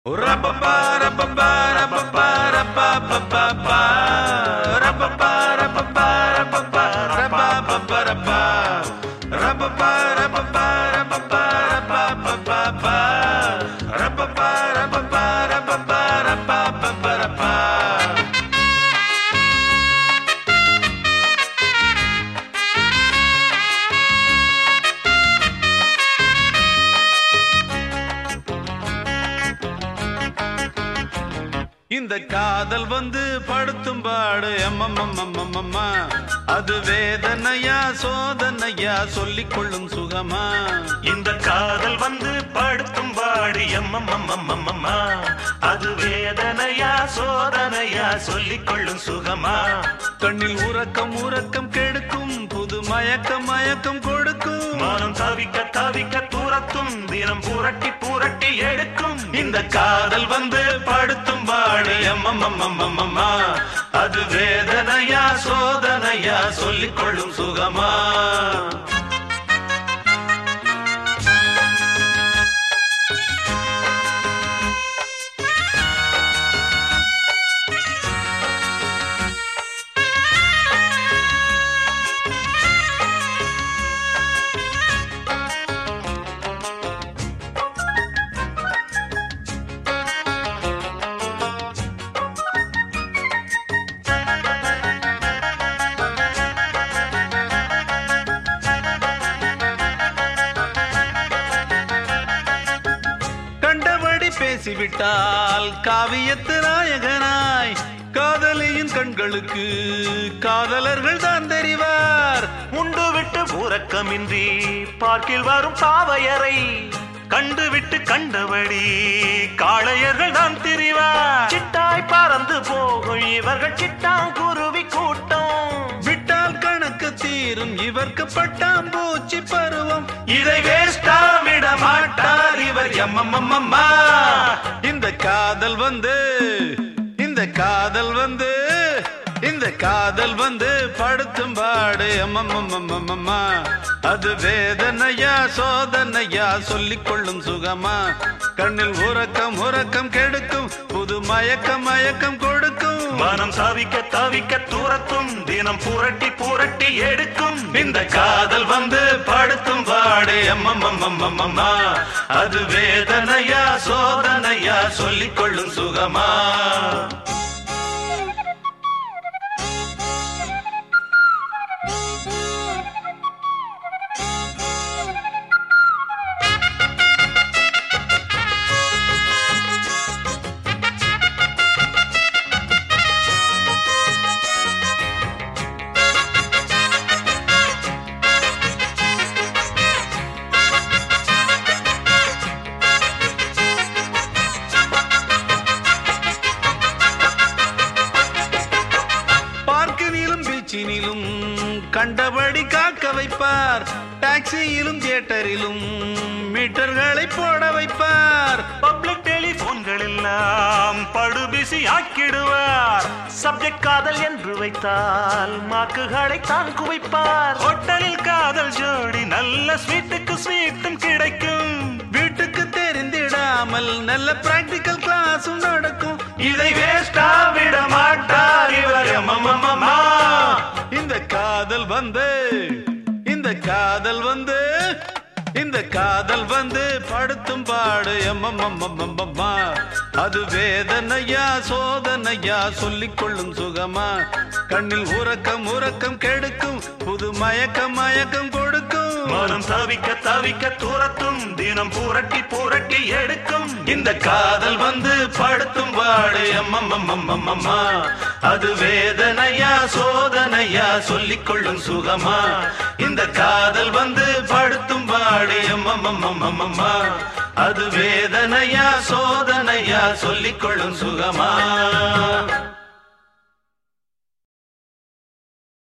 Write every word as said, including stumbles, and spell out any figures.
இந்த காதல் வந்து படுத்தும் பாடு அம்மம்மம்மம்மம்மா அது வேதனையா சோதனையா சொல்லிக் கொள்ளும் சுகமா. இந்த காதல் வந்து படுத்தும் பாடு அம்மம்மம்மம்மம்மா அது வேதனையா சோதனையா சொல்லிக் கொள்ளும் சுகமா. கண்ணில் உறக்கம் உறக்கம் கெடுக்கும் புது மயக்கம் மயக்கம் கொடுக்கும் மனம் தவிக்க தவிக்க தூரத்தும் தினம் புரட்டி புரட்டி எடுக்கும். இந்த காதல் வந்து படுத்தும் பாடு அம்மம்மம்மம்மம்மா அது வேதனையா சோதனையா சொல்லிக் கொள்ளும் சுகமா. பேசிவிட்டால் காவியத்து நாயகனாய் காதலியின் கண்களுக்கு காதலர்கள் தான் தெரிவார். உண்டு விட்டு உறக்கமின்றி பார்க்கில் வரும் பாவையரை கண்டுவிட்டு கண்டபடி காளையர்கள் தான் தெரிவார். சிட்டாய் பறந்து போகும் இவர்கள் சிட்டாங்குருவி கூட்டம் விட்டால் கணக்கு தீரும் இவர்க்கு பட்டாம்பூச்சி பருவம். இதை வேஸ்டா விட மாட்டார் இவர் எம்மம்மம்மா. இந்த காதல் வந்து இந்த காதல் வந்து இந்த காதல் வந்து படுத்தும் பாடு அம்மம்மம்மம்மா அது வேதனையா சோதனையா சொல்லிக் கொள்ளும் சுகமா. கண்ணில் உறக்கம் உறக்கம் கெடுக்கும் புது மயக்கம் மயக்கம் கொடுக்கும் மனம் தவிக்க தவிக்க தூரத்தும் தினம் புரட்டி புரட்டி எடுக்கும். இந்த காதல் வந்து படுத்தும் பாடு அம்மம்மம்மம்மா அது வேதனையா சோதனையா சொல்லிக் கொள்ளும் சுகமா. கண்டபடி காக்க வைப்பார் டாக்ஸியிலும் தியேட்டரிலும் மீட்டர்களை போட வைப்பார். பப்ளிக் டெலிபோன்கள் எல்லாம் படுபிசி ஆக்கிடுவார். சப்ஜெக்ட் காதல் என்று வைத்தால் மார்க்குகளை தான் குவிப்பார். ஹோட்டலில் காதல் ஜோடி நல்ல ஸ்வீட்டுக்கு ஸ்வீட்டும் கிடைக்கும். வீட்டுக்கு தெரிந்திடாமல் நல்ல பிராக்டிக்கல் கிளாஸும் நடக்கும். இதை வேஸ்டா விட மாட்டார் இவர் அம்மம்மம்மா. இந்த காதல் வந்து இந்த காதல் வந்து இந்த காதல் வந்து படுத்தும் பாடு அம்மம்மம்மம்மா அது வேதனையா சோதனையா சொல்லிக் கொள்ளும் சுகமா. கண்ணில் உறக்கம் உறக்கம் கெடுக்கும் புது மயக்கம் மயக்கம் கொடுக்கும் மனம் தவிக்க தவிக்க தூரத்தும் தினம் புரட்டி புரட்டி எடுக்கும். இந்த காதல் வந்து படுத்தும் பாடு அம்மம்மம்மம்மா அது வேதனையா சோதனையா சொல்லிக் கொள்ளும் சுகமா. இந்த காதல் வந்து படுத்தும் பாடு அம்மம்மம்மம்மா அது வேதனையா சோதனையா சொல்லிக் கொள்ளும் சுகமா.